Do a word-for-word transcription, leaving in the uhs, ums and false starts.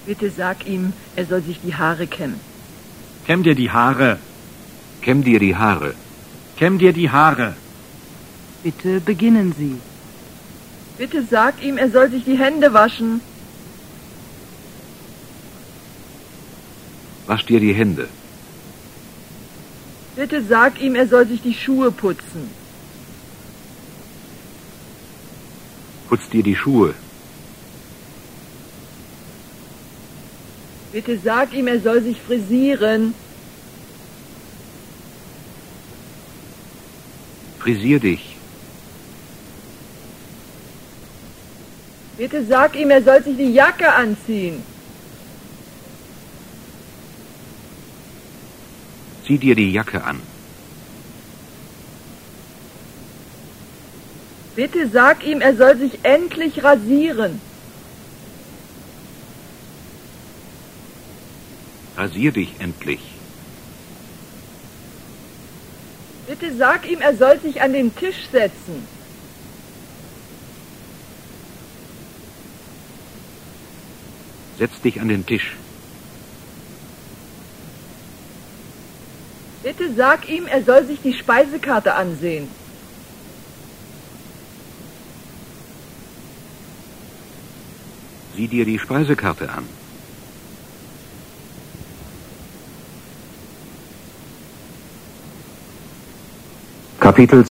Bitte sag ihm, er soll sich die Haare kämmen. Kämm dir die Haare. Kämm dir die Haare. Kämm dir die Haare. Bitte beginnen Sie. Bitte sag ihm, er soll sich die Hände waschen. Wasch dir die Hände. Bitte sag ihm, er soll sich die Schuhe putzen. Putz dir die Schuhe. Bitte sag ihm, er soll sich frisieren. Frisier dich. Bitte sag ihm, er soll sich die Jacke anziehen. Zieh dir die Jacke an. Bitte sag ihm, er soll sich endlich rasieren. Rasier dich endlich. Bitte sag ihm, er soll sich an den Tisch setzen. Setz dich an den Tisch. Bitte sag ihm, er soll sich die Speisekarte ansehen. Sieh dir die Speisekarte an. Kapitel